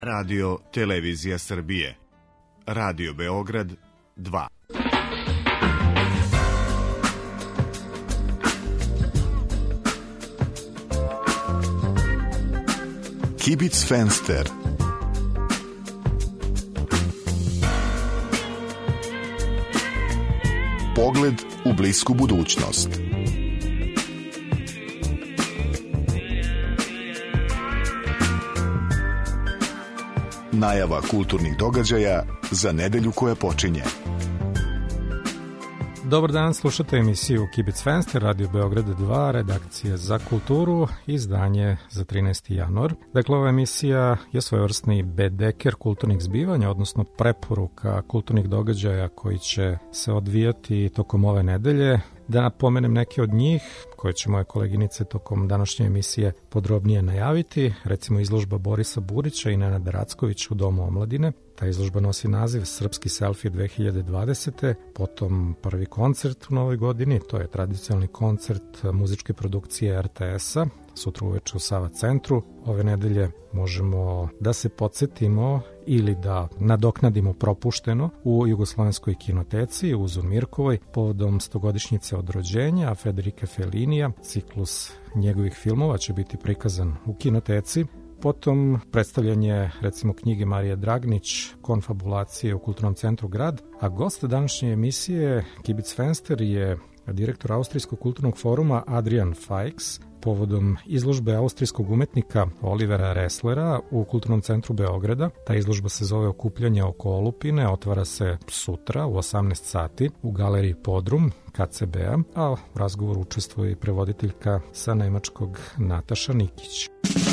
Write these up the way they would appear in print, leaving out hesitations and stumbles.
Radio Televizija Srbije. Radio Beograd 2. Kibic Fenster. Pogled u blisku budućnost. Najava kulturnih događaja za nedelju koja počinje. Dobar dan, slušate emisiju Kibic Fenster, Radio Beograd 2, redakcija za kulturu, izdanje za 13. januar. Dakle, ova emisija je svojevrsni bedeker kulturnih zbivanja, odnosno preporuka kulturnih događaja koji će se odvijati tokom ove nedelje. Da napomenem neke od njih, koje će moje koleginice tokom današnje emisije podrobnije najaviti, recimo izložba Borisa Burića i Nenada Rackovića u Domu omladine. Ta izložba nosi naziv Srpski selfie 2020. Potom prvi koncert u novoj godini, to je tradicionalni koncert muzičke produkcije RTS-a, sutra uveče u Sava centru. Ove nedelje možemo da se podsjetimo ili da nadoknadimo propušteno u Jugoslovenskoj kinoteci u Zumirkovoj povodom 100-godišnjice od rođenja Federika Felinija. Ciklus njegovih filmova će biti prikazan u kinoteci. Potom predstavljanje recimo knjige Marije Dragnić, Konfabulacije u Kulturnom centru Grad, a gost današnje emisije Kibic Fenster je direktor Austrijskog kulturnog foruma Adrian Feix povodom izložbe austrijskog umetnika Olivera Resslera u Kulturnom centru Beograda. Ta izložba se zove Okupljanje oko olupine, otvara se sutra u 18 sati u galeriji Podrum KCB-a, a u razgovoru učestvuje i prevoditeljka sa nemačkog Nataša Nikić.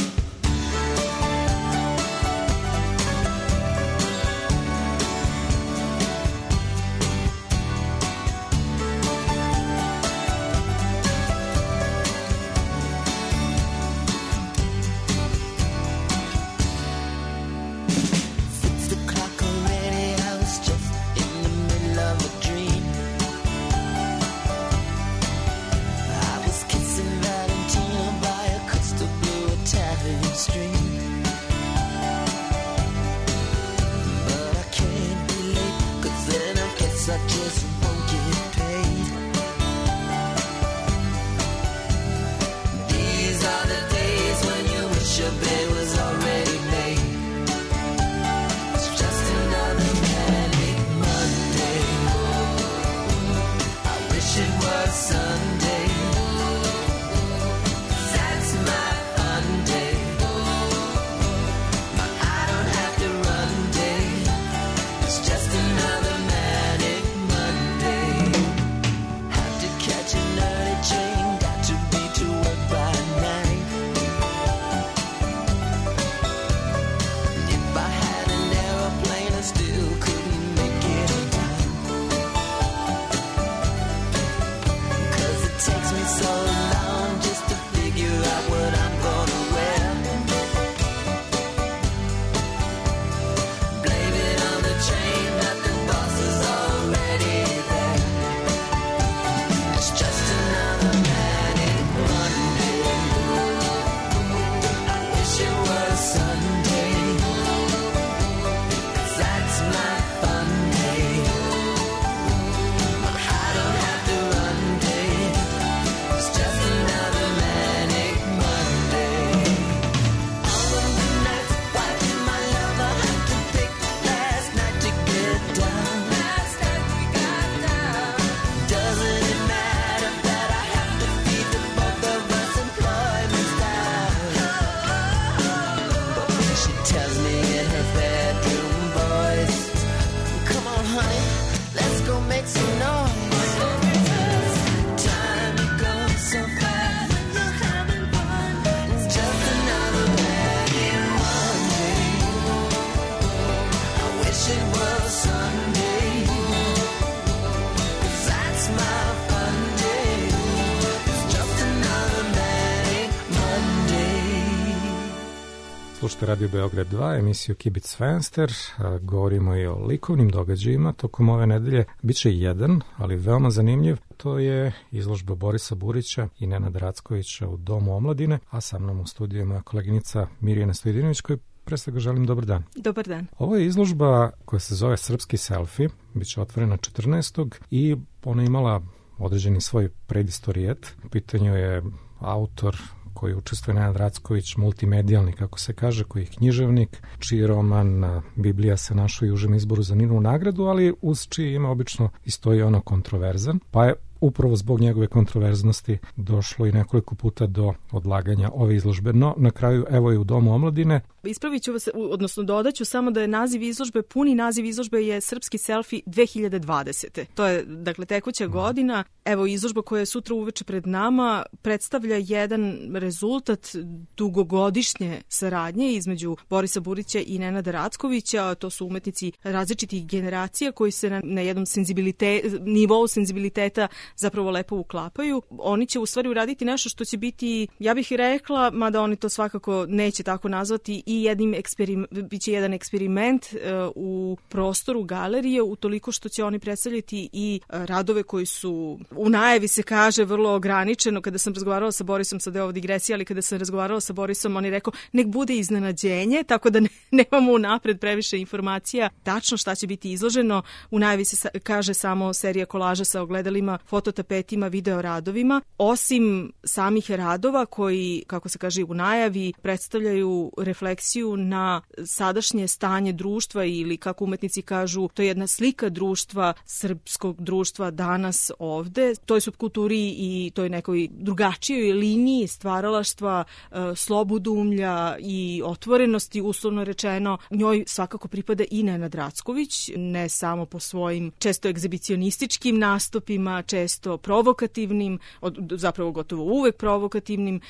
Slušajte Radio Beograd 2, emisiju Kibic Fenster, govorimo i o likovnim događajima. Tokom ove nedelje biće jedan, ali veoma zanimljiv, to je izložba Borisa Burića i Nenada Rackovića u Domu omladine, a sa mnom u studiju je moja koleginica Mirjana Stojdinović, koja pre svega želim dobar dan. Dobar dan. Ovo je izložba koja se zove Srpski selfie, bit će otvorena 14. i ona imala određeni svoj predistorijet. U pitanju je autor koji učestvuje Nenad Racković, multimedijalni, kako se kaže, koji je književnik, čiji roman Biblija se našao i u užem izboru za Ninovu nagradu, ali uz čiji ime obično i stoji ono kontroverzan, pa je upravo zbog njegove kontroverznosti došlo i nekoliko puta do odlaganja ove izložbe. No, na kraju, evo je u Domu omladine. Ispravit ću vas, odnosno dodaću samo da je naziv izložbe, puni naziv izložbe je Srpski selfie 2020. To je, dakle, tekuća godina. Evo, izložba koja je sutra uveče pred nama predstavlja jedan rezultat dugogodišnje saradnje između Borisa Burića i Nenada Rackovića. To su umetnici različitih generacija koji se na jednom nivou senzibiliteta zapravo lepo uklapaju. Oni će u stvari uraditi nešto što će biti, ja bih rekla, mada oni to svakako neće tako nazvati, i biće jedan eksperiment u prostoru galerije, utoliko što će oni predstavljati i radove koji su, u najavi se kaže, vrlo ograničeno. Kada sam razgovarala sa Borisom, sad je ovo digresija, ali kada sam razgovarala sa Borisom, on je rekao nek bude iznenađenje, tako da nemamo unapred previše informacija tačno šta će biti izloženo. U najavi se kaže samo serija kolaža sa ogledalima, fototapetima, videoradovima. Osim samih radova koji, kako se kaže u najavi, predstavljaju refleksiju na sadašnje stanje društva ili, kako umetnici kažu, to je jedna slika društva, srpskog društva danas ovde, toj subkulturi i toj nekoj drugačijoj liniji stvaralaštva, slobodoumlja i otvorenosti, uslovno rečeno. Njoj svakako pripada i Nenad Racković, ne samo po svojim često egzibicionističkim nastupima, često provokativnim, zapravo gotovo uvek provokativnim,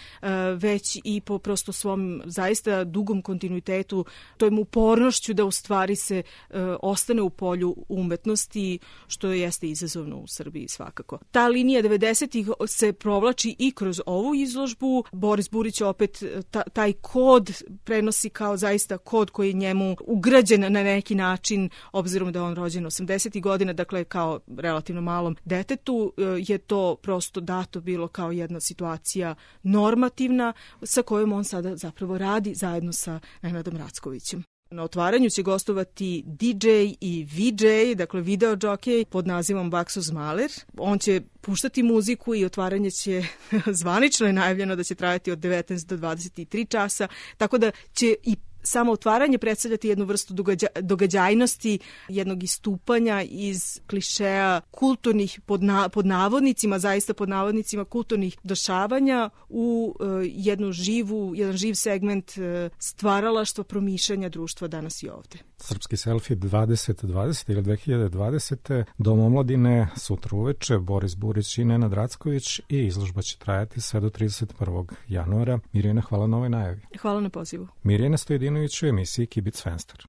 već i po prosto svom zaista dugom kontinuitetu, tojim upornošću da u stvari se ostane u polju umetnosti, što jeste izazovno u Srbiji svakako. Ta linija 90-ih se provlači i kroz ovu izložbu. Boris Burić opet taj kod prenosi kao zaista kod koji je njemu ugrađen na neki način, obzirom da je on rođen 80-ih godina, dakle kao relativno malom detetu, je to prosto dato bilo kao jedna situacija normativna sa kojom on sada zapravo radi zajedno sa Nenadom Rackovićem. Na otvaranju će gostovati DJ i VJ, dakle video jockey pod nazivom Bakso Zmaler. On će puštati muziku i otvaranje će zvanično je najavljeno da će trajati od 19 do 23 časa, tako da će i samo otvaranje predstavljati jednu vrstu događajnosti, jednog istupanja iz klišeja kulturnih, pod navodnicima, zaista pod navodnicima, kulturnih dešavanja u jedan živ segment stvaralaštva, promišljanja društva danas i ovde. Srpski selfie 2020 ili 2020. Dom omladine sutra uveče, Boris Burić i Nenad Racković, i izložba će trajati sve do 31. januara. Mirjana, hvala na ovoj najavi. Hvala na pozivu. Mirjana Stojedinović u emisiji Kibic Fenster.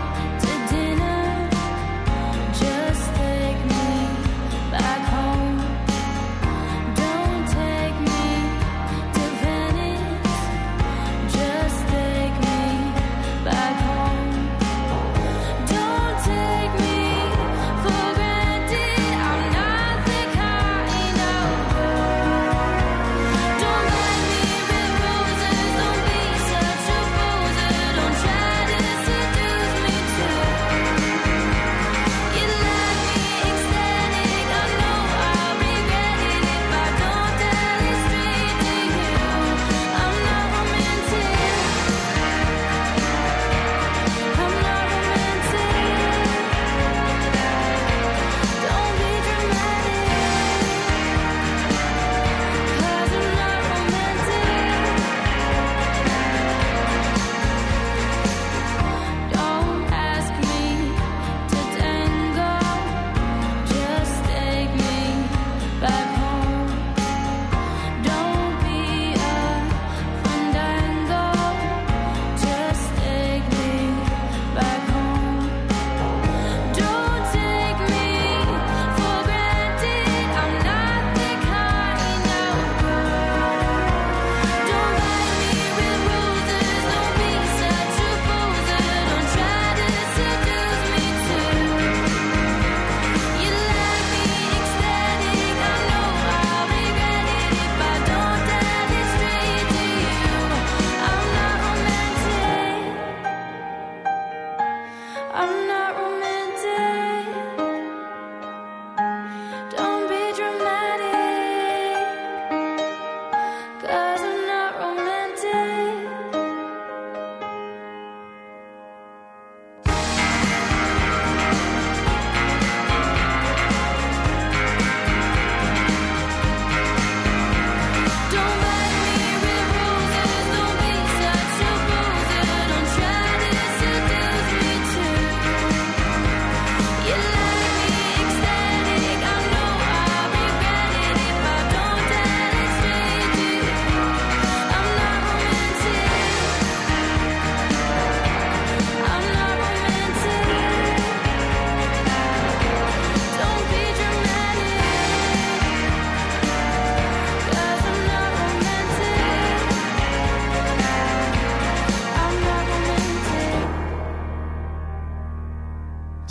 Just take me back home.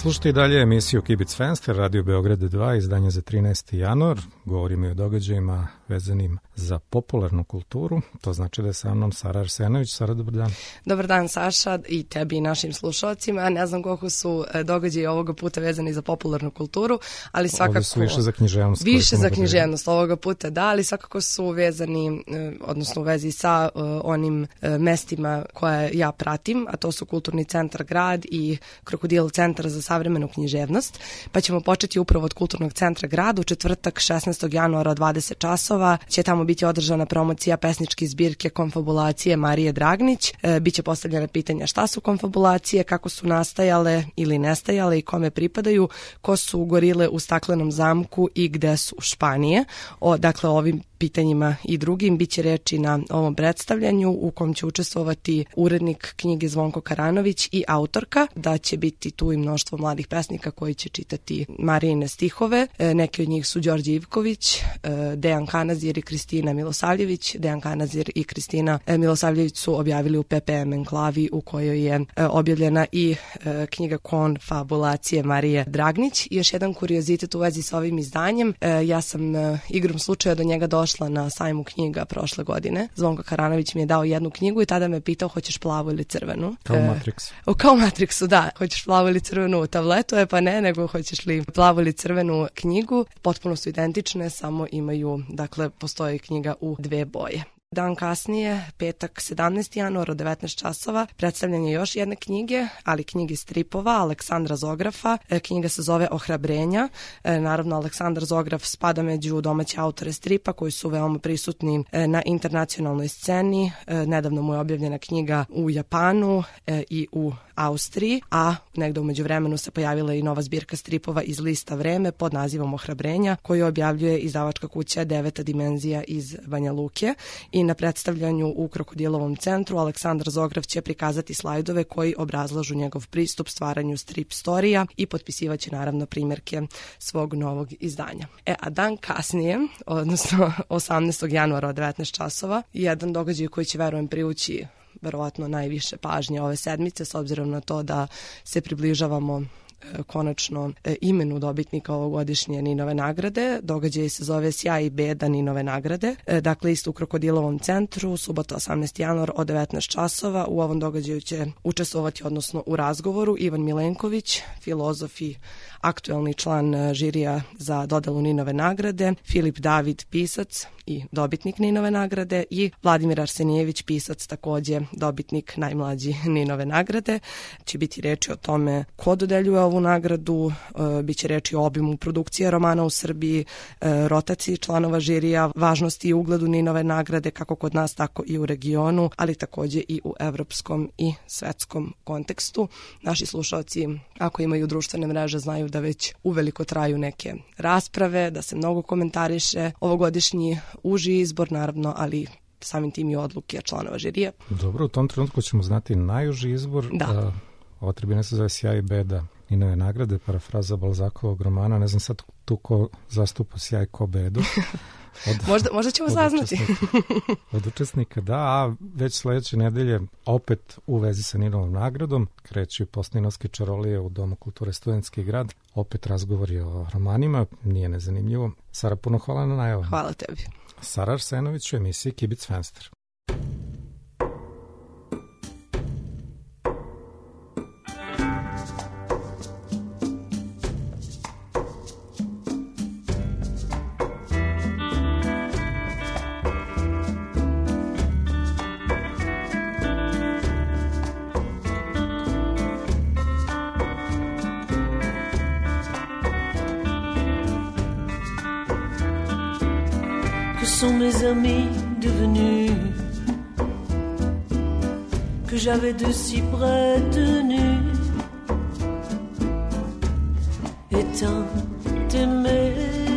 Slušajte i dalje emisiju Kibic Fenster, Radio Beograd 2, izdanje za 13. januar. Govorimo i o događajima vezanim za popularnu kulturu. To znači da je sa mnom Sara Arsenović. Sara, dobar dan. Dobar dan, Saša, i tebi i našim slušalcima. Ne znam koliko su događaji ovoga puta vezani za popularnu kulturu, ali svakako... Ovdje su više za književnost. Više za književnost ovoga puta, da, ali svakako su vezani, odnosno u vezi sa onim mestima koje ja pratim, a to su Kulturni centar Grad i Krokodil centar za savremenu književnost. Pa ćemo početi upravo od Kulturnog centra Grad. U četvrtak 16. januara od 20 časova će tamo biti održana promocija pesničke zbirke Konfabulacije Marije Dragnić. Biće postavljene pitanja šta su konfabulacije, kako su nastajale ili nestajale i kome pripadaju, ko su gorile u staklenom zamku i gde su Španije. Dakle, ovim pitanjima i drugim biće reči na ovom predstavljanju u kom će učestvovati urednik knjige Zvonko Karanović i autorka, da će biti tu i mnoštvo mladih pesnika koji će čitati Marijine stihove. Neki od njih su Đorđe Ivković, Dejan Kanazir i Kristina Milosavljević. Dejan Kanazir i Kristina Milosavljević su objavili u PPM enklavi u kojoj je objavljena i knjiga Konfabulacije Marije Dragnić. I još jedan kuriozitet u vezi sa ovim izdanjem. Ja sam igrom slučaja do njega došla na sajmu knjiga prošle godine. Zvonko Karanović mi je dao jednu knjigu i tada me pitao hoćeš plavu ili crvenu. Kao Matrix. Kao Matrixu, da. Hoćeš plavu ili crvenu u tabletu, pa ne, nego hoćeš li plavu ili crvenu knjigu. Potpuno su identične, samo imaju, dakle, postoji knjiga u dve boje. Dan kasnije, petak 17. januar od 19 časova, predstavljanje još jedne knjige, ali knjige stripova Aleksandra Zografa. Knjiga se zove Ohrabrenja. Naravno, Aleksandar Zograf spada među domaće autore stripa koji su veoma prisutni na internacionalnoj sceni. Nedavno mu je objavljena knjiga u Japanu i u Austriji, a negde u međuvremenu se pojavila i nova zbirka stripova iz lista Vreme pod nazivom Ohrabrenja, koju objavljuje izdavačka kuća Deveta dimenzija iz Banja Luke. I na predstavljanju u Krokodilovom centru Aleksandar Zograf će prikazati slajdove koji obrazlažu njegov pristup stvaranju strip storija i potpisivaće naravno primjerke svog novog izdanja. A dan kasnije, odnosno 18. januara od 19 časova, jedan događaj koji će, verujem, privući verovatno najviše pažnje ove sedmice, s obzirom na to da se približavamo konačno imenu dobitnika ovogodišnje Ninove nagrade. Događaj se zove Sjaj i beda Ninove nagrade. Dakle, isto u Krokodilovom centru, subota 18. januar od 19 časova. U ovom događaju će učestvovati, odnosno u razgovoru, Ivan Milenković, filozof i aktuelni član žirija za dodelu Ninove nagrade, Filip David, pisac i dobitnik Ninove nagrade, i Vladimir Arsenijević, pisac, takođe dobitnik najmlađi Ninove nagrade. Će biti reči o tome ko dodeljuje ovu nagradu, biće reči o obimu produkcije romana u Srbiji, rotaciji članova žirija, važnosti i ugledu Ninove nagrade kako kod nas, tako i u regionu, ali takođe i u evropskom i svetskom kontekstu. Naši slušalci, ako imaju društvene mreže, znaju da već uveliko traju neke rasprave, da se mnogo komentariše ovogodišnji uži izbor, naravno, ali samim tim i odluke članova žirija. Dobro, u tom trenutku ćemo znati najuži izbor. Da. Ova tribina se zove Sjaj i beda Ninove nagrade, parafraza Balzakovog romana. Ne znam sad tu ko zastupa sjaj, ko bedu. Možda ćemo saznati. Od učesnika, da, a već sledeće nedelje opet u vezi sa Ninovom nagradom kreću Postninovske čarolije u Domu kulture Studentski grad. Opet razgovori o romanima, nije nezanimljivo. Sara, puno hvala na najavu. Hvala tebi. Sara Arsenović u emisiji Kibic Fenster. Sont mes amis devenus que j'avais de si près tenus et tant aimé.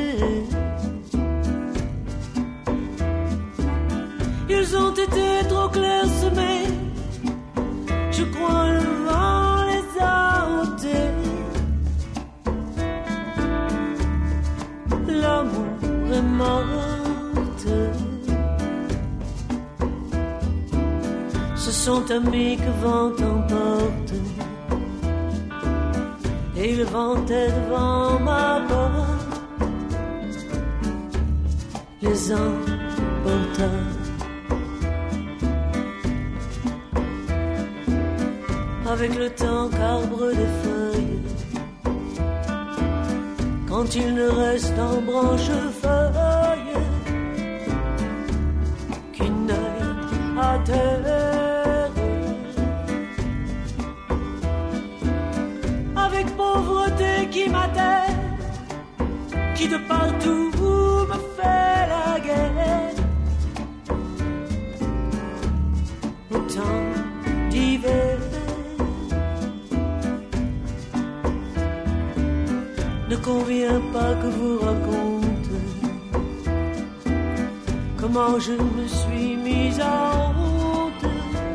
Ils ont été trop clairsemés, je crois le vent les a ôtés. L'amour est mort. Ce sont amis que vent emporte et le vent est devant ma porte. Les emporteurs avec le temps qu'arbre des feuilles, quand il ne reste en branche-feuille qu'une œil à terre, avec pauvreté qui m'atterre, qui de partout me fait la guerre, autant d'hiver ne convient pas que vous raconte comment je me suis mise à honte,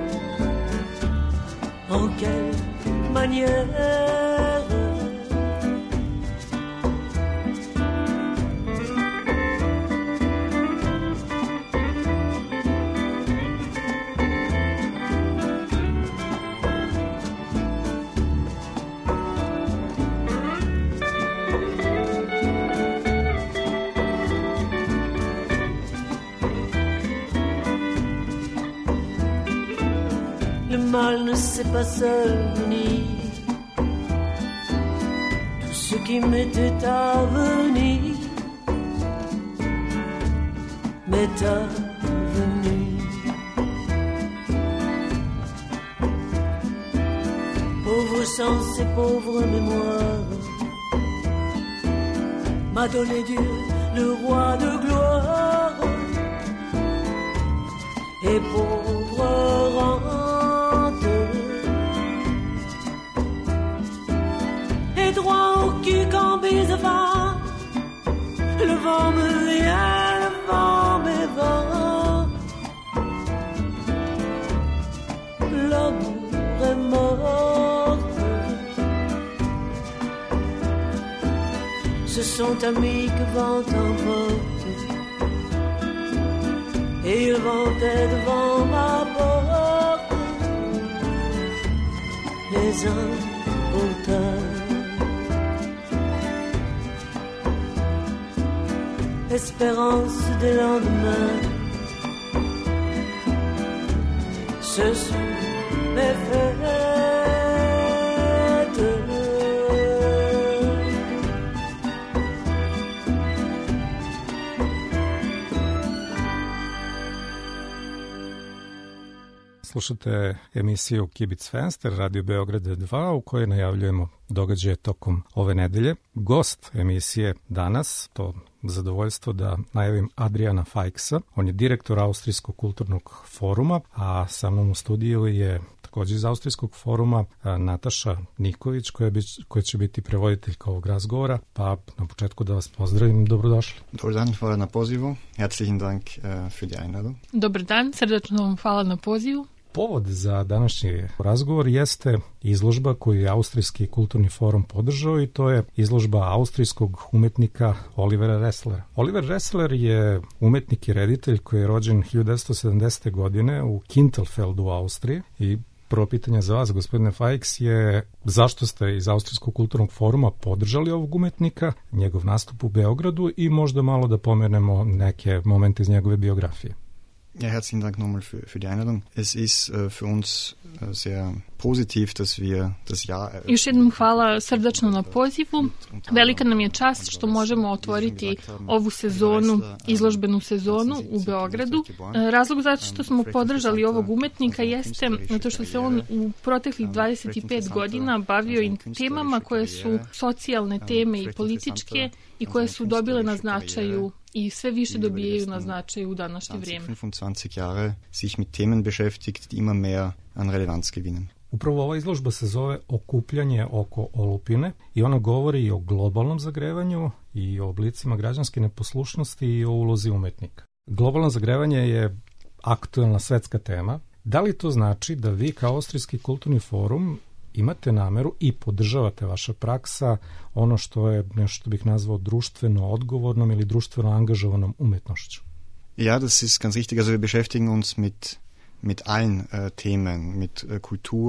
en quelle manière. Le mal ne sait pas seul venir, tout ce qui m'était à venir m'est avenu. Pauvre sens et pauvre mémoire m'a donné Dieu, le roi de gloire, et pauvre rente, et droit au cul quand bise vent, le vent me vient, le vent me vent, l'amour est mort. Ce sont amis que vent emporte, et le vent est devant ma porte, les emporteurs. Espérance des lendemains, ce sont mes fêtes. Slušate emisiju Kibic Fenster, Radio Beograd 2, u kojoj najavljujemo događaje tokom ove nedelje. Gost emisije danas, to zadovoljstvo da najavim Adriana Fajksa. On je direktor Austrijskog kulturnog foruma, a sa mnom u studiju je također iz Austrijskog foruma Nataša Niković, koja će biti prevoditeljka ovog razgovora. Pa na početku da vas pozdravim, dobrodošli. Dobar dan, hvala na pozivu. Herzlichen Dank für die Einladung. Dobar dan, srdačno vam hvala na pozivu. Povod za današnji razgovor jeste izložba koju je Austrijski kulturni forum podržao i to je izložba austrijskog umetnika Olivera Resslera. Oliver Ressler je umetnik i reditelj koji je rođen 1970. godine u Kintelfeldu u Austriji i prvo pitanje za vas, gospodine Fajks, je zašto ste iz Austrijskog kulturnog foruma podržali ovog umetnika, njegov nastup u Beogradu i možda malo da pomenemo neke momente iz njegove biografije. Ja, herzlichen Dank nochmal für die Einladung. Es ist für uns sehr positiv, dass wir das Jahr eröffnen. Još jednom hvala srdačno na pozivu. Velika nam je čast što možemo otvoriti ovu sezonu, izložbenu sezonu u Beogradu. Razlog zato što smo podržali ovog umetnika jeste zato što se on u proteklih 25 godina bavio temama koje su socijalne teme i političke i koje su dobile na značaju i sve više dobijaju na značaju u današnje vrijeme. 25 Jahre sich mit Themen beschäftigt, die immer mehr an Relevanz gewinnen. Upravo ova izložba se zove Okupljanje oko olupine i ona govori i o globalnom zagrevanju i o oblicima građanske neposlušnosti i o ulozi umetnika. Globalno zagrevanje je aktuelna svetska tema. Da li to znači da vi kao Austrijski kulturni forum imate nameru i podržavate vaša praksa ono što je nešto što bih nazvao društveno odgovornom ili društveno angažovanom umetnošću? Ja, das ist ganz richtig. Also wir beschäftigen uns mit allen Themen, mit Kultur.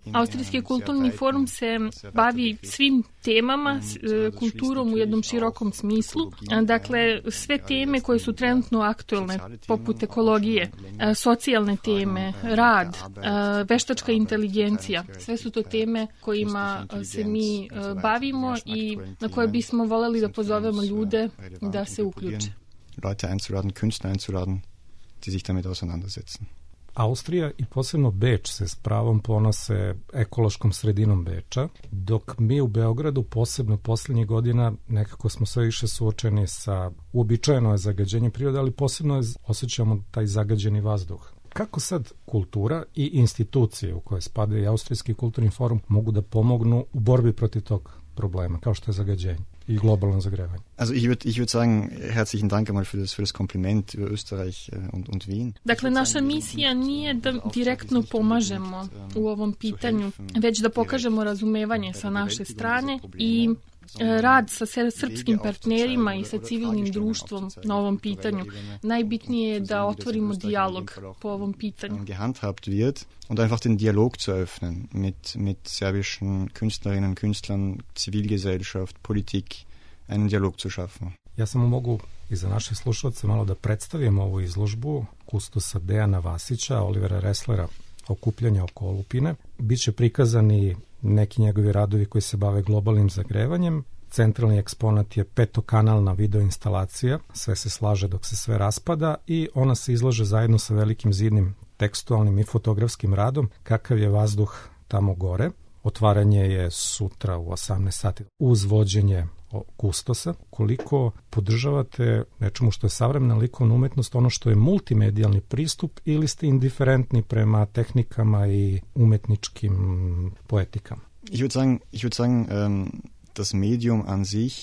Austrijski kulturni forum se bavi svim temama, kulturom u jednom širokom smislu. Dakle, sve teme koje su trenutno aktuelne, poput ekologije, socijalne teme, rad, veštačka inteligencija, sve su to teme kojima se mi bavimo i na koje bismo voljeli da pozovemo ljude da se uključe. Leute einzuladen, Künstler einzuladen, die sich damit auseinandersetzen. Austrija i posebno Beč se s pravom ponose ekološkom sredinom Beča, dok mi u Beogradu posebno posljednjih godina nekako smo sve više suočeni sa uobičajeno je zagađenje prirode, ali posebno osjećamo taj zagađeni vazduh. Kako sad kultura i institucije u koje spada i Austrijski kulturni forum mogu da pomognu u borbi protiv tog problema, kao što je zagađenje i globalno zagrevanje? Also ich würde sagen, herzlichen Dank einmal für das Kompliment über Österreich und Wien. Dakle, naša misija nije da direktno pomažemo u ovom pitanju, već da pokažemo razumevanje sa naše strane i rad sa srpskim partnerima i sa civilnim društvom na ovom pitanju. Najbitnije je da otvorimo dijalog po ovom pitanju. Gehandhabt wird und einfach den Dialog zu öffnen mit serbischen Künstlerinnen, Künstlern, Zivilgesellschaft, Politik, einen Dialog zu schaffen. Ja samo mogu i za naše slušalce malo da predstavim ovu izložbu kustosa Dejana Vasića, Olivera Resslera, Okupljanja oko olupine. Biće prikazani neki njegovi radovi koji se bave globalnim zagrevanjem. Centralni eksponat je petokanalna videoinstalacija, sve se slaže dok se sve raspada i ona se izlaže zajedno sa velikim zidnim tekstualnim i fotografskim radom kakav je vazduh tamo gore. Otvaranje je sutra u 18 sati uz vođenje kustosa. Koliko podržavate nečemu što je savremena likovna umetnost, ono što je multimedijalni pristup, ili ste indiferentni prema tehnikama i umetničkim poetikama? Ich würde sagen, das Medium an sich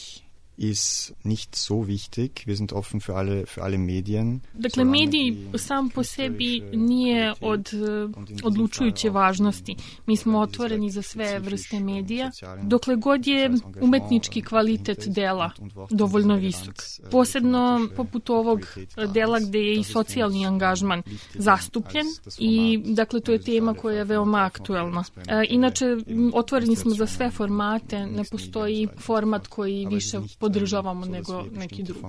ist nicht so wichtig. Wir sind offen für alle Medien. Dakle, medij sam po sebi nije od odlučujuće važnosti. Mi smo otvoreni za sve vrste medija, dokle god je umetnički kvalitet dela dovoljno visok. Posebno poput ovog dela gde je i socijalni angažman zastupljen i dakle to je tema koja je veoma aktuelna. Inače, otvoreni smo za sve formate, ne postoji format koji više podržavamo nego neki drugi.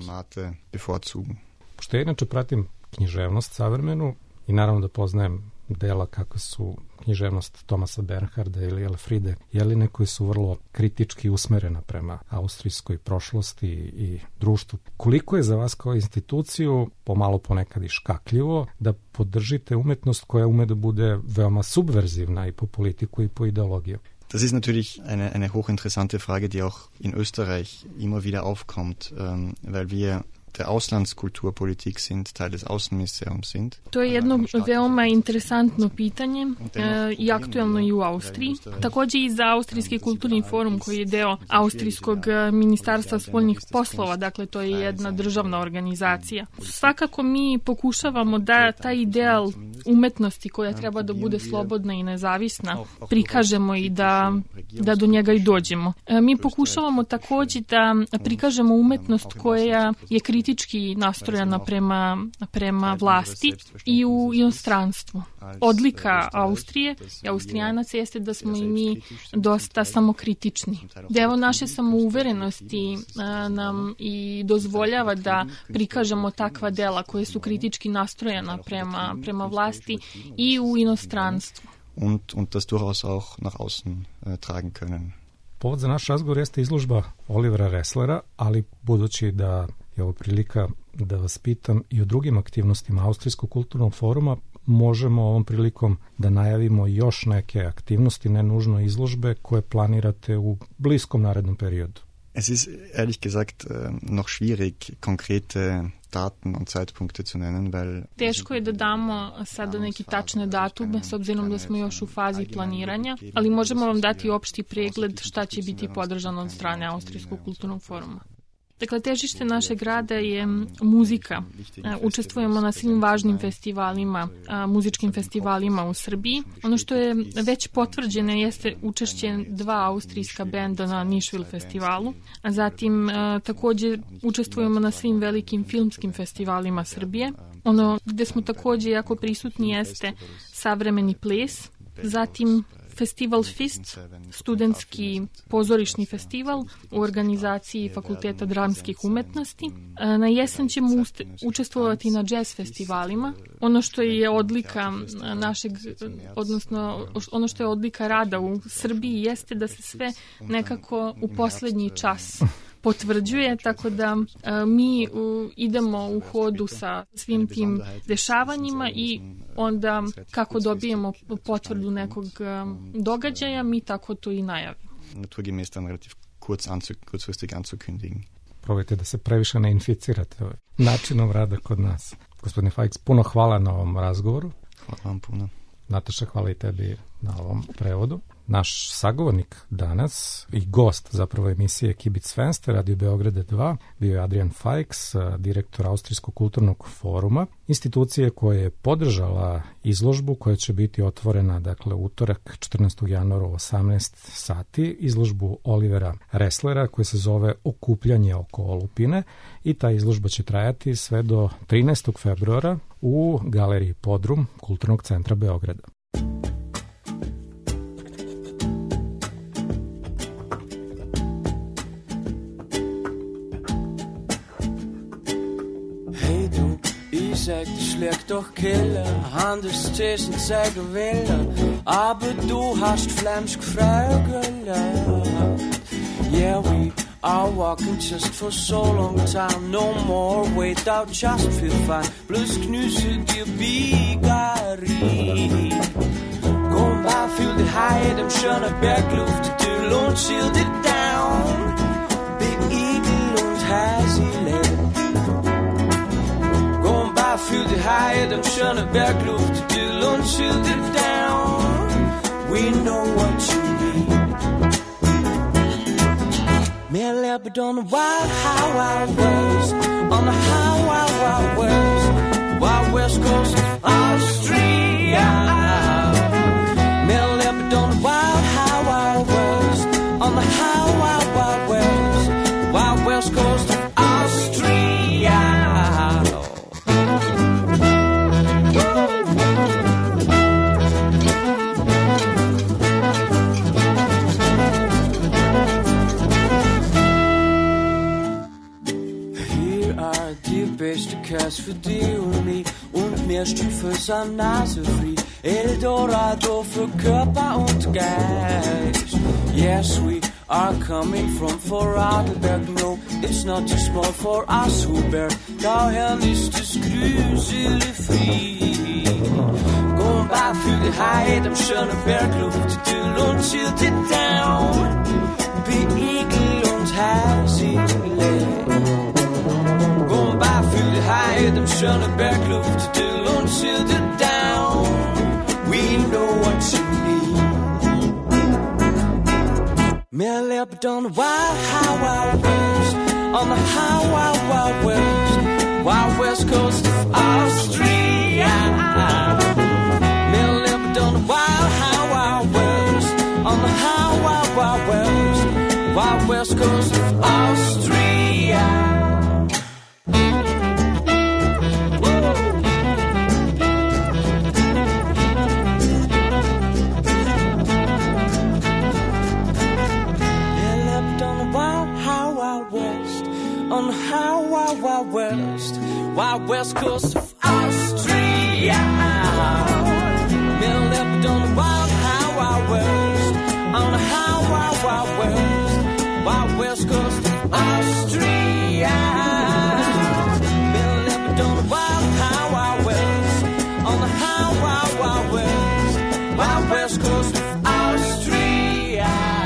Pošto ja inače pratim književnost savremenu i naravno da poznajem dela kakve su književnost Thomasa Bernharda ili Elfriede Jeline, koji su vrlo kritički usmerena prema austrijskoj prošlosti i društvu. Koliko je za vas kao instituciju, pomalo ponekad i škakljivo, da podržite umetnost koja ume da bude veoma subverzivna i po politiku i po ideologiju? Das ist natürlich eine hochinteressante Frage, die auch in Österreich immer wieder aufkommt, weil wir der Auslandskulturpolitik sind, Teil des Außenministeriums sind. To je jedno veoma interesantno pitanje i aktuelno i u Austriji. Takođe i za Austrijski kulturni forum koji je deo Austrijskog ministarstva spoljnih poslova, dakle to je jedna državna organizacija. Svakako mi pokušavamo da taj ideal umetnosti koja treba da bude slobodna i nezavisna prikažemo i da do njega i dođemo. Mi pokušavamo takođe da prikažemo umetnost koja je kritički nastrojena prema vlasti i u inostranstvu. Odlika Austrije i Austrijanaca jeste da smo i mi dosta samokritični. Deo naše samouverenosti nam i dozvoljava da prikažemo takva dela koje su kritički nastrojena prema vlasti i u inostranstvu. Und das durchaus auch nach außen tragen können. Povod za naš razgovor jeste izložba Olivera Resslera, ali budući da je ovo prilika da vas pitam i o drugim aktivnostima Austrijskog kulturnog foruma, možemo ovom prilikom da najavimo još neke aktivnosti, ne nužno izložbe, koje planirate u bliskom narednom periodu. Es ist ehrlich gesagt noch schwierig, konkrete Daten und Zeitpunkte zu nennen, weil teško je da damo sada neki tačne datume s obzirom da smo još u fazi planiranja, ali možemo vam dati opšti pregled šta će biti podržano od strane Austrijskog kulturnog foruma. Dakle, težište našeg rada je muzika. Učestvujemo na svim važnim festivalima, muzičkim festivalima u Srbiji. Ono što je već potvrđeno jeste učešće 2 austrijska benda na Nišvil festivalu. A zatim takođe učestvujemo na svim velikim filmskim festivalima Srbije. Ono gde smo takođe jako prisutni jeste savremeni ples, zatim festival FIST, studentski pozorišni festival u organizaciji Fakulteta dramskih umetnosti. Na jesen ćemo učestvovati na jazz festivalima. Ono što je odlika našeg, odnosno ono što je odlika rada u Srbiji jeste da se sve nekako u poslednji čas potvrđuje, tako da mi idemo u hodu sa svim tim dešavanjima i onda kako dobijemo potvrdu nekog događaja, mi tako to i najavimo. Naturgemäß dann relativ kurzfristig anzukündigen. Probajte da se previše ne inficirate načinom rada kod nas. Gospodine Fajks, puno hvala na ovom razgovoru. Hvala vam puno. Nataša, hvala i tebi na ovom prevodu. Naš sagovornik danas i gost zapravo emisije Kibic Fenster Radio Beograda 2 bio je Adrian Fajks, direktor Austrijskog kulturnog foruma, institucije koja je podržala izložbu koja će biti otvorena dakle utorak 14. januara u 18 sati, izložbu Olivera Resslera koja se zove Okupljanje oko olupine i ta izložba će trajati sve do 13. februara u galeriji Podrum Kulturnog centra Beograda. Sagt, ich schläg doch Killer, Handelstischen zeigen Wälder, aber du hast Flämsch gefragt. Yeah, we are walking just for so long time, no more wait out just for fun, plus knüsse dir Bigari. Komm bei, fühl die Haie, dem schönen Bergluft, du lohnt, shield it down, Beigel und Hasi leben. Fühl die Haie, dem schönen Bergluft, Dill und shield it down. We know what you need. Mehr leben on the wild, wild west, on the wild, wild west, wild west coast of Austria. Mehr leben on the wild, wild west, on the wild, wild west, wild west coast of Austria. Beste Käse für die und mich und mehr Stiefels an Nase frei. Eldorado für Körper und Geist. Yes, we are coming from Vorarlberg. No, it's not too small for us who bear. Daher ist es grüselfrei. Komm bei für die Haie, dem schönen Bergluft, Dill und shield it down. Beigel und Hasileh. Für die Haie, dem schönen Bergluft, Dill und shield it down. We know what you need. Mehr lebt on the wild, wild west, on the wild, wild west, wild west coast of Austria. Mehr lebt on the wild, wild west, on the wild, wild west, wild west coast of Austria. On the wild, wild west, wild west coast of Austria. Middle left on the wild, wild west, on the wild, wild west, wild west coast of Austria. Middle left on the wild, wild west, on the wild, wild west, wild west coast of Austria.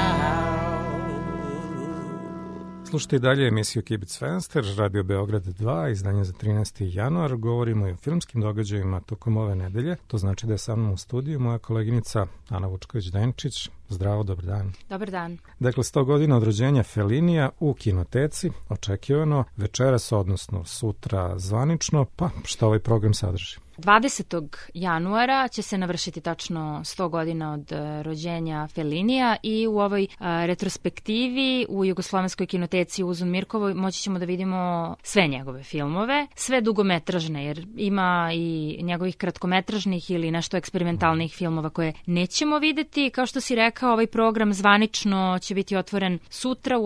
Slušajte i dalje emisiju Kibic Fenster, Radio Beograd 2, izdanje za 13. januar. Govorimo i o filmskim događajima tokom ove nedelje. To znači da je sa mnom u studiju moja koleginica Ana Vučković-Denčić. Zdravo, dobar dan. Dobar dan. Dakle, 100 godina od rođenja Fellinija u kinoteci, očekivano večeras, odnosno sutra zvanično, pa šta ovaj program sadrži? 20. januara će se navršiti tačno 100 godina od rođenja Fellinija i u ovoj retrospektivi u Jugoslovenskoj kinoteci u Uzun Mirkovoj moći ćemo da vidimo sve njegove filmove, sve dugometražne, jer ima i njegovih kratkometražnih ili nešto eksperimentalnih filmova koje nećemo videti. Kao što si rekao, ovaj program zvanično će biti otvoren sutra u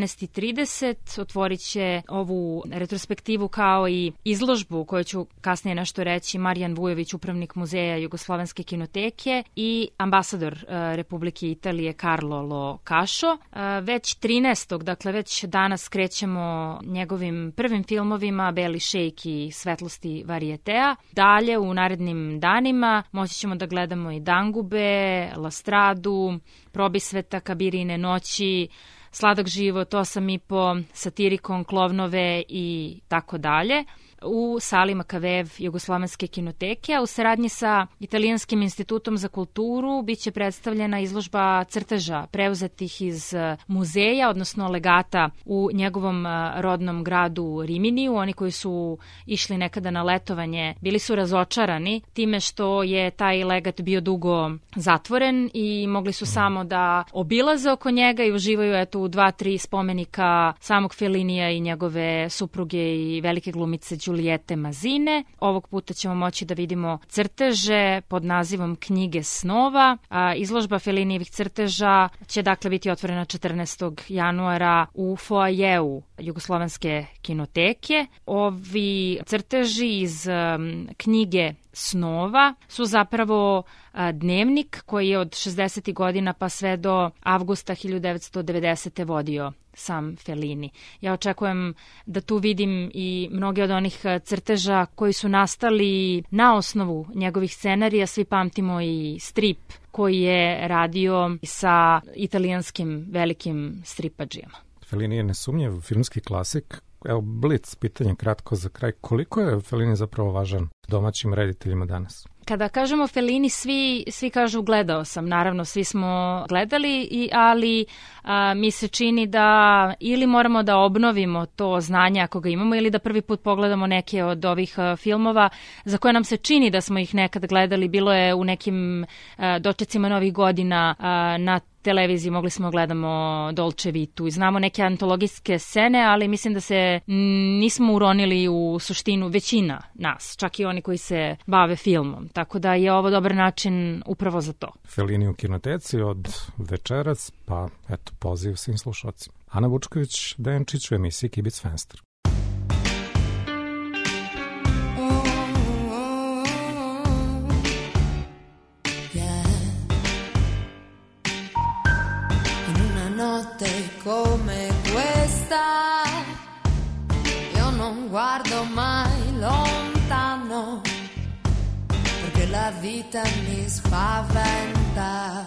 18:30. Otvorit će ovu retrospektivu kao i izložbu koju ću kasnije nešto reći Marijan Vujović, upravnik muzeja Jugoslovenske kinoteke i ambasador Republike Italije Carlo Lo Cascio. Već 13. dakle već danas krećemo njegovim prvim filmovima Beli šejk i Svetlosti varijetea. Dalje u narednim danima moći ćemo da gledamo i Dangube, La Stradu, Probisveta, Kabirine noći, Sladak život, 8,5, Satirikom, Klovnove i tako dalje u sali Makavev Jugoslovenske kinoteke, a u saradnji sa Italijanskim institutom za kulturu biće predstavljena izložba crteža preuzetih iz muzeja, odnosno legata u njegovom rodnom gradu Riminiju. Oni koji su išli nekada na letovanje bili su razočarani time što je taj legat bio dugo zatvoren i mogli su samo da obilaze oko njega i uživaju eto u 2-3 spomenika samog Fellinija i njegove supruge i velike glumice Giuliette Mazine. Ovog puta ćemo moći da vidimo crteže pod nazivom Knjige snova. Izložba Fellinijevih crteža će dakle biti otvorena 14. januara u foajeu Jugoslovenske kinoteke. Ovi crteži iz Knjige snova su zapravo dnevnik koji je od 60. godina pa sve do avgusta 1990. vodio sam Fellini. Ja očekujem da tu vidim i mnoge od onih crteža koji su nastali na osnovu njegovih scenarija. Svi pamtimo i strip koji je radio sa italijanskim velikim stripadžijama. Fellini je nesumnjiv filmski klasik. Evo, blic, pitanje kratko za kraj. Koliko je Fellini zapravo važan domaćim rediteljima danas? Kada kažemo Fellini, svi kažu gledao sam, naravno svi smo gledali, ali mi se čini da ili moramo da obnovimo to znanje ako ga imamo ili da prvi put pogledamo neke od ovih filmova za koje nam se čini da smo ih nekad gledali, bilo je u nekim dočecima novih godina na televiziji, mogli smo gledamo Dolce Vitu i znamo neke antologijske scene, ali mislim da se nismo uronili u suštinu većina nas, čak i oni koji se bave filmom. Tako da je ovo dobar način upravo za to. Fellini u kinoteci od večerac, pa eto, poziv svim slušalcima. Ana Vučković, Dejančić u emisiji Kibic Fenster. Come questa io non guardo mai lontano perché la vita mi spaventa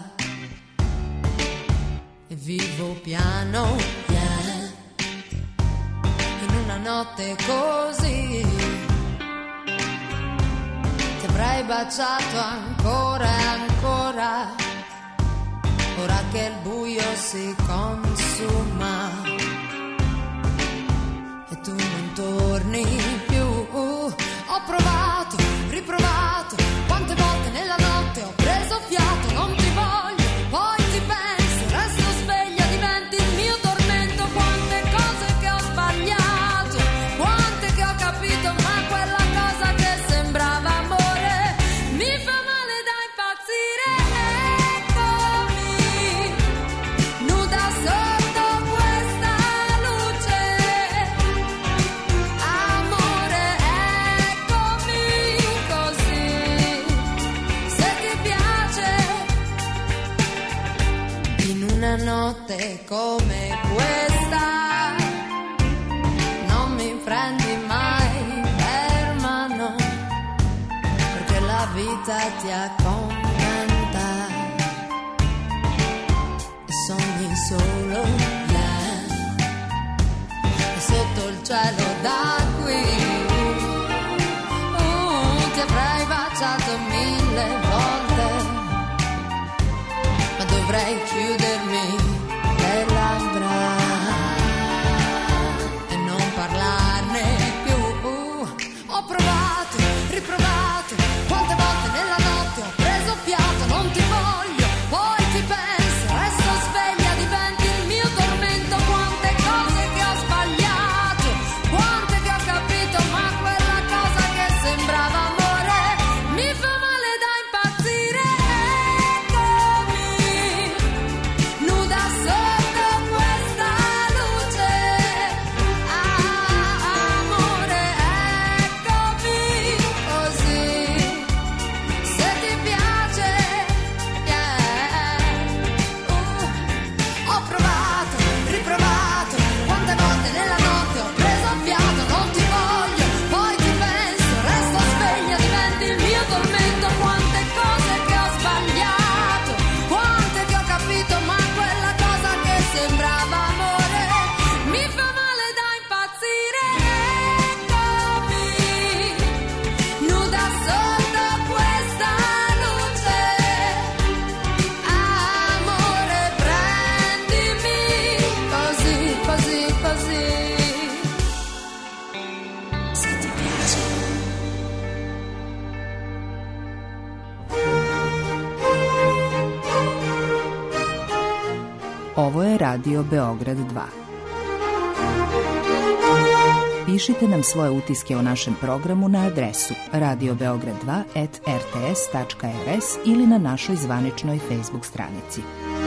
e vivo piano piano in una notte così ti avrei baciato ancora e ancora ora che il buio si consuma e tu non torni più. Ho provato, riprovato, quante volte nella notte ho preso fiato, non ti voglio, poi ti penso, resto sveglia, diventi il mio tormento. Quante cose che ho sbagliato, quante che ho capito, ma quella cosa che sembrava amore mi fa male da impazzire. Una notte come questa non mi prendi mai per mano perché la vita ti accontenta e sogni solo e sotto il cielo da qui ti avrei baciato 1000 volte ma dovrei chiudermi le labbra e non parlarne più. Ho provato, riprovato, Radio Beograd 2. Pišite nam svoje utiske o našem programu na adresu radiobeograd2@rts.rs ili na našoj zvaničnoj Facebook stranici.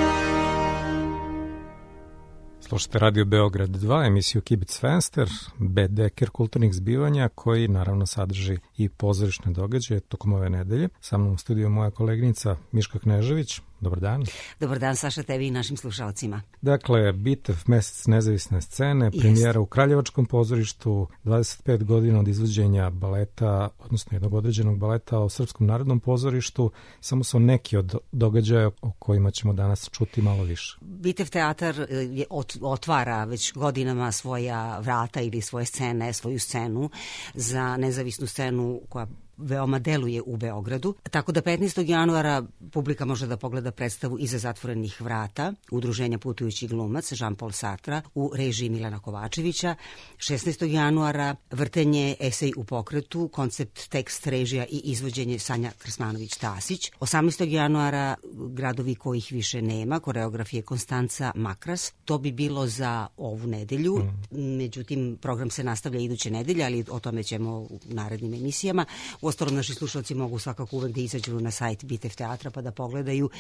Slušajte Radio Beograd 2, emisiju Kibic Fenster, Bedeker kulturnih zbivanja, koji naravno sadrži i pozorišne događaje tokom ove nedelje. Sa mnom u studiju moja koleginica Miška Knežević. Dobar dan. Dobar dan, Saša, tebi i našim slušalcima. Dakle, Bitev, mesec nezavisne scene, premijera u Kraljevačkom pozorištu, 25 godina od izvođenja baleta, odnosno jednog određenog baleta o Srpskom narodnom pozorištu. Samo su neki od događaja o kojima ćemo danas čuti malo više. Bitev teatar otvara već godinama svoja vrata ili svoje scene, svoju scenu za nezavisnu scenu koja veoma deluje u Beogradu. Tako da 15. januara publika može da pogleda predstavu Iza zatvorenih vrata Udruženja Putujući glumac Jean-Paul Sartre u režiji Milana Kovačevića. 16. januara vrtenje Esej u pokretu, koncept, tekst, režija i izvođenje Sanja Krsmanović-Tasić. 18. januara Gradovi kojih više nema, koreografije Konstanca Makras. To bi bilo za ovu nedelju. Međutim, program se nastavlja iduće nedelje, ali o tome ćemo u narednim emisijama. Uostalom, naši slušalci mogu svakako uvek da izađu na sajt Bitev teatra pa da pogledaju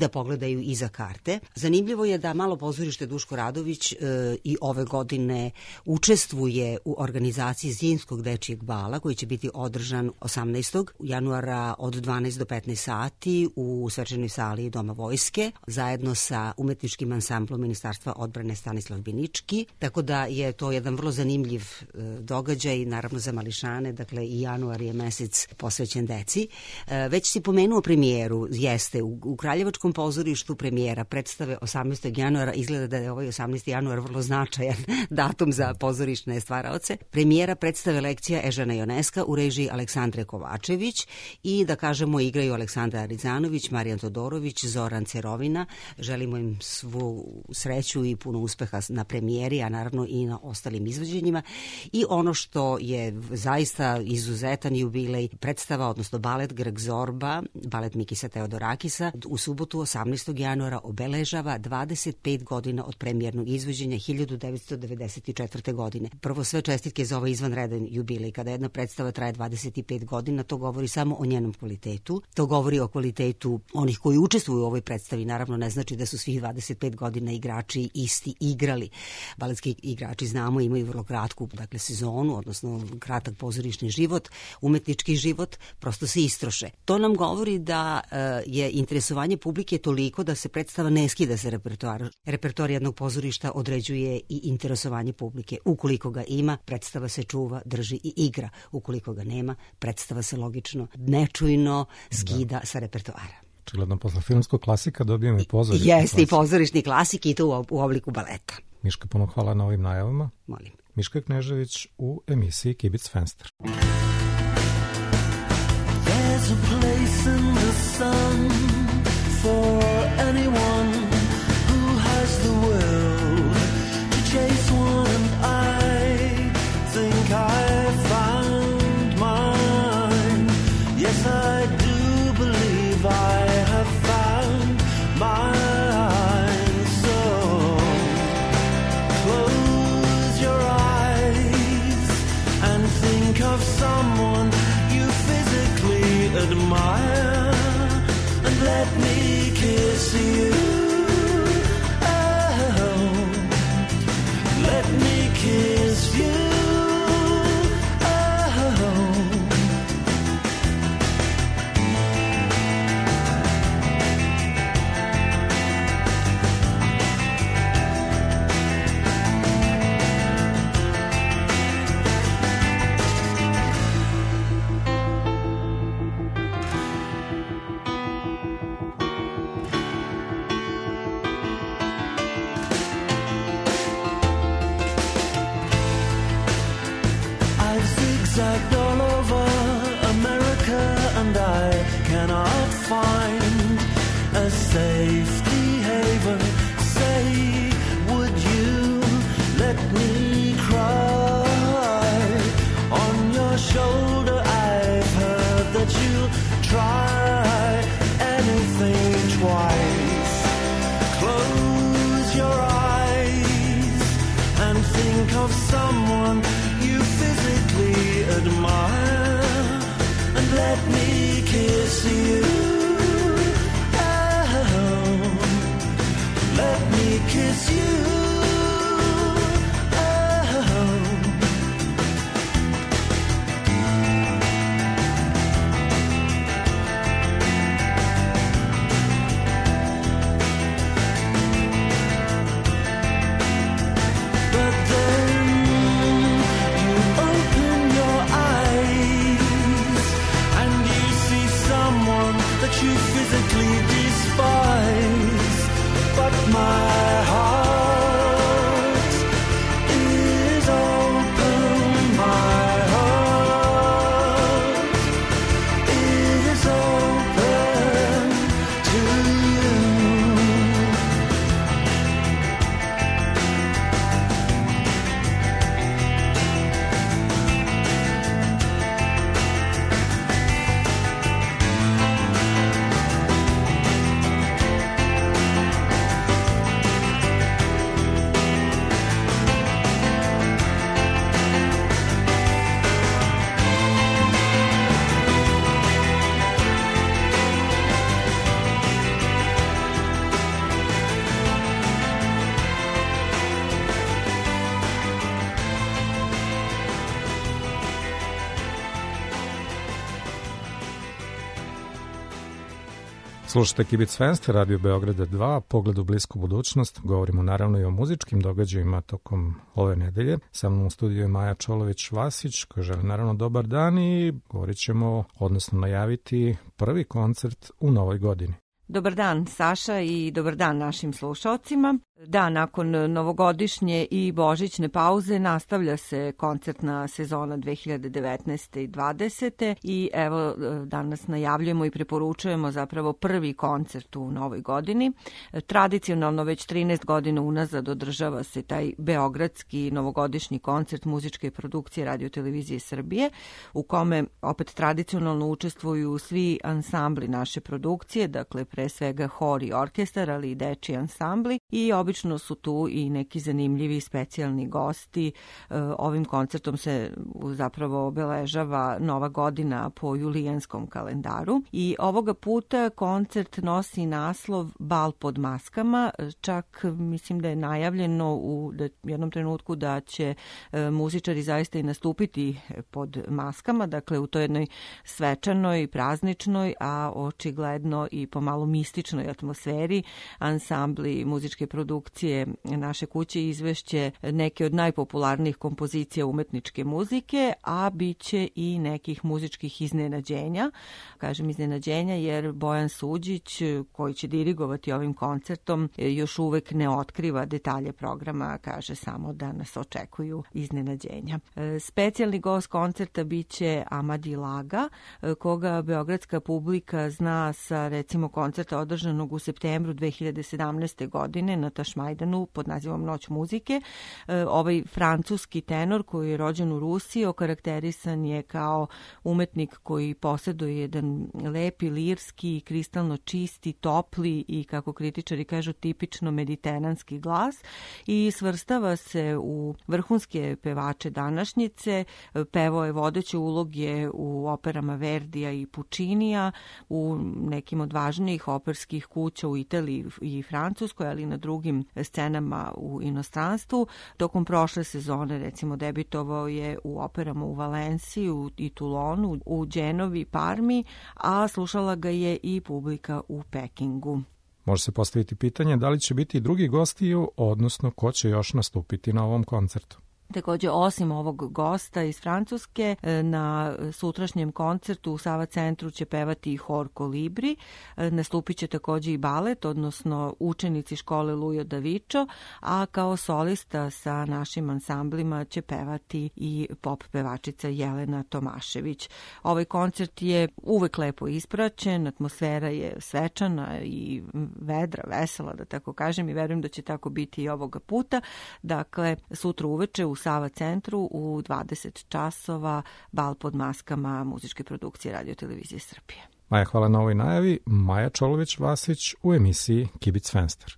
i za karte. Zanimljivo je da Malo pozorište Duško Radović i ove godine učestvuje u organizaciji Zimskog dečijeg bala koji će biti održan 18. januara od 12 do 15 sati u svečanoj sali Doma vojske zajedno sa umetničkim ansamblom Ministarstva odbrane Stanislav Binički. Tako da je to jedan vrlo zanimljiv događaj, naravno za mališane, dakle i januar je mesec posvećen deci. Već si pomenuo premijeru, jeste u Kraljevačkom pozorištu premijera predstave 18. januara, izgleda da je ovaj 18. januar vrlo značajan datum za pozorišne stvaraoce. Premijera predstave lekcija Ežana Joneska u režiji Aleksandre Kovačević i da kažemo igraju Aleksandar Arizanović, Marijan Todorović, Zoran Cerovina. Želimo im svu sreću i puno uspeha na premijeri, a naravno i na ostalim izvođenjima. I ono što je zaista izuzetan jubilej, predstava, odnosno balet Grg Zorba, balet Mikisa Teodorakisa, u subotu 18. januara obeležava 25 godina od premijernog izvođenja 1994. godine. Prvo, sve čestitke za ovaj izvanredan jubilej. Kada jedna predstava traje 25 godina, to govori samo o njenom kvalitetu. To govori o kvalitetu onih koji učestvuju u ovoj predstavi. Naravno, ne znači da su svih 25 godina igrači isti igrali. Baletski igrači, znamo, imaju vrlo kratku, dakle, sezonu, odnosno kratak pozorišni život, umetnički život, prosto se istroše. To nam govori da je interesovanje publike toliko da se predstava ne skida sa repertoara. Repertoar jednog pozorišta određuje i interesovanje publike. Ukoliko ga ima, predstava se čuva, drži i igra. Ukoliko ga nema, predstava se logično, nečujno skida sa repertoara. Očigledno posle filmskog klasika dobijemo i pozorišni klasik. Jeste i pozorišni klasik i to u obliku baleta. Miška, puno hvala na ovim najavama. Molim. Miška Knežević u emisiji Kibic Fenster. There's a place in the sun for anyone who has the will to chase one, and I think I found mine. Yes, I do believe I have found mine. So close your eyes and think of someone you physically admire, and let me kiss you. Oh, let me kiss you. Zigzagged all over America, and I cannot find a safety haven. Say, would you let me cry on your shoulder? I've heard that you try anything twice. Close your eyes kiss you. Oh, let me kiss you. You physically despise, but my heart is open. My heart is open to you. Slušajte Kibic Fest, Radio Beograda 2, Pogled u blisku budućnost. Govorimo naravno i o muzičkim događajima tokom ove nedelje. Sa mnom u studiju je Maja Čolović-Vasić, koja želi naravno dobar dan i govorit ćemo, odnosno najaviti prvi koncert u novoj godini. Dobar dan Saša i dobar dan našim slušalcima. Da, nakon novogodišnje i božićne pauze nastavlja se koncertna sezona 2019. i 2020. I evo danas najavljujemo i preporučujemo zapravo prvi koncert u novoj godini. Tradicionalno već 13 godina unazad održava se taj beogradski novogodišnji koncert muzičke produkcije Radio Televizije Srbije, u kome opet tradicionalno učestvuju svi ansambli naše produkcije, dakle pre svega hor i orkestar, ali i dečiji ansambli i obično su tu i neki zanimljivi specijalni gosti. Ovim koncertom se zapravo obeležava Nova godina po julijanskom kalendaru i ovoga puta koncert nosi naslov Bal pod maskama. Čak mislim da je najavljeno u jednom trenutku da će muzičari zaista i nastupiti pod maskama, dakle u toj jednoj svečanoj, prazničnoj, a očigledno i pomalo mističnoj atmosferi. Ansambli muzičke produkcije naše kuće izvešće neke od najpopularnijih kompozicija umetničke muzike, a bit će i nekih muzičkih iznenađenja. Kažem iznenađenja jer Bojan Suđić, koji će dirigovati ovim koncertom, još uvek ne otkriva detalje programa, kaže samo da nas očekuju iznenađenja. Specijalni gost koncerta bit će Amadi Laga, koga beogradska publika zna sa recimo koncerta održanog u septembru 2017. godine na Tašmajdanu pod nazivom Noć muzike. Ovaj francuski tenor koji je rođen u Rusiji okarakterisan je kao umetnik koji posjeduje jedan lepi, lirski, kristalno čisti, topli i, kako kritičari kažu, tipično mediteranski glas i svrstava se u vrhunske pevače današnjice. Pevao je vodeće uloge u operama Verdija i Pučinija, u nekim od važnijih operskih kuća u Italiji i Francuskoj, ali i na drugim scenama u inostranstvu. Tokom prošle sezone, recimo, debitovao je u operama u Valenciji i Toulonu, u Genovi, Parmi, a slušala ga je i publika u Pekingu. Može se postaviti pitanje da li će biti i drugi gostiju, odnosno ko će još nastupiti na ovom koncertu. Takođe, osim ovog gosta iz Francuske, na sutrašnjem koncertu u Sava centru će pevati i hor Kolibri. Nastupit će takođe i balet, odnosno učenici škole Lujo Davičo, a kao solista sa našim ansamblima će pevati i pop pevačica Jelena Tomašević. Ovaj koncert je uvek lepo ispraćen, atmosfera je svečana i vedra, vesela, da tako kažem, i verujem da će tako biti i ovoga puta. Dakle, sutra uveče u Sava centru u 20 časova bal pod maskama muzičke produkcije Radio Televizije Srbije. Maja, hvala na ovoj najavi. Maja Čolović-Vasić u emisiji Kibic Fenster.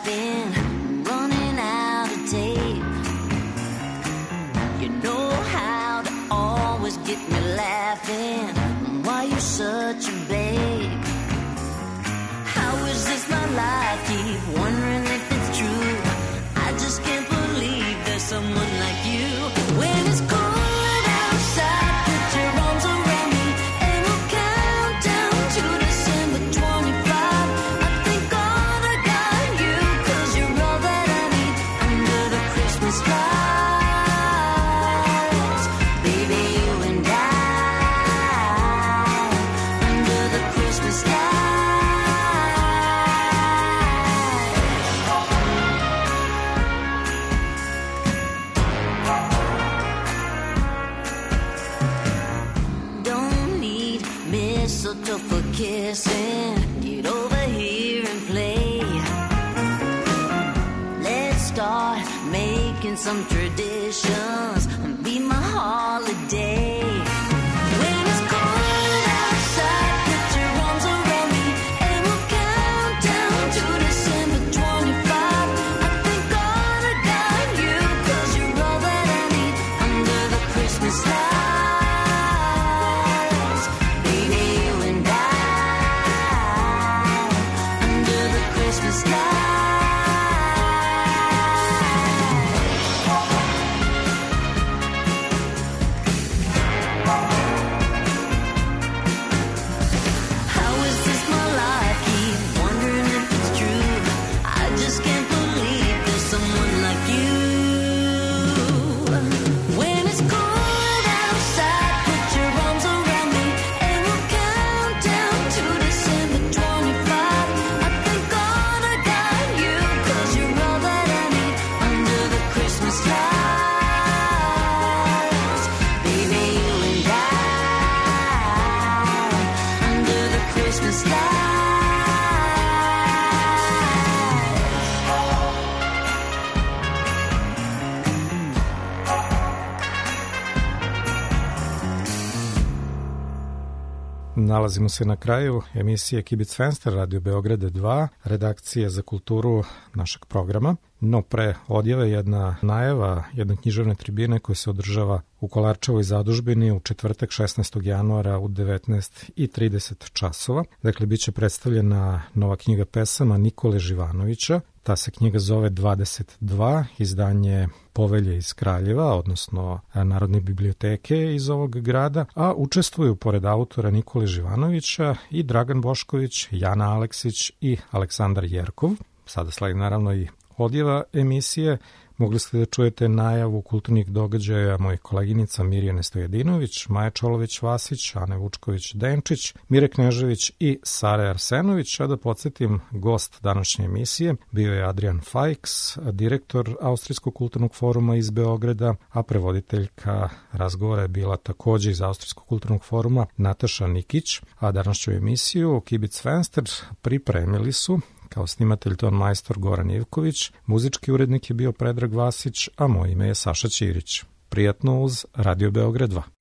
laughing, running out of tape. You know how to always get me laughing. Why you such a babe? How is this my life? Keep wondering if it's true. I just can't believe there's someone like you. When it's cold outside, put your arms around me and we'll count down to December 25. I thank God I got you, 'cause you're all that I need under the Christmas lights. Baby, you and I under the Christmas lights. Mistletoe for kissing. Get over here and play. Let's start making some traditions and be my holiday. When it's cold outside, put your arms around me and we'll count down to December 25. I thank God I got you, 'cause you're all that I need under the Christmas lights. Nalazimo se na kraju emisije Kibic Fenster Radio Beograda 2, redakcije za kulturu našeg programa. No pre odjave jedna najava jedne književne tribine koja se održava u Kolarčevoj zadužbini u četvrtak 16. januara u 19:30 časova. Dakle, bit će predstavljena nova knjiga pesama Nikole Živanovića. Ta se knjiga zove 22, izdanje Povelje iz Kraljeva, odnosno Narodne biblioteke iz ovog grada, a učestvuju pored autora Nikole Živanovića i Dragan Bošković, Jana Aleksić i Aleksandar Jerkov. Sada sledi naravno i odjeva emisije. Mogli ste da čujete najavu kulturnih događaja mojih koleginica Mirjane Stojadinović, Maja Čolović-Vasić, Ane Vučković-Denčić, Mire Knežević i Sare Arsenović. A da podsjetim, gost današnje emisije bio je Adrian Fajks, direktor Austrijskog kulturnog foruma iz Beograda, a prevoditeljka razgovora je bila takođe iz Austrijskog kulturnog foruma Nataša Nikić. A današnju emisiju Kibic Fenster pripremili su kao snimatelj ton majstor Goran Ivković, muzički urednik je bio Predrag Vasić, a moje ime je Saša Ćirić. Prijatno uz Radio Beograd 2.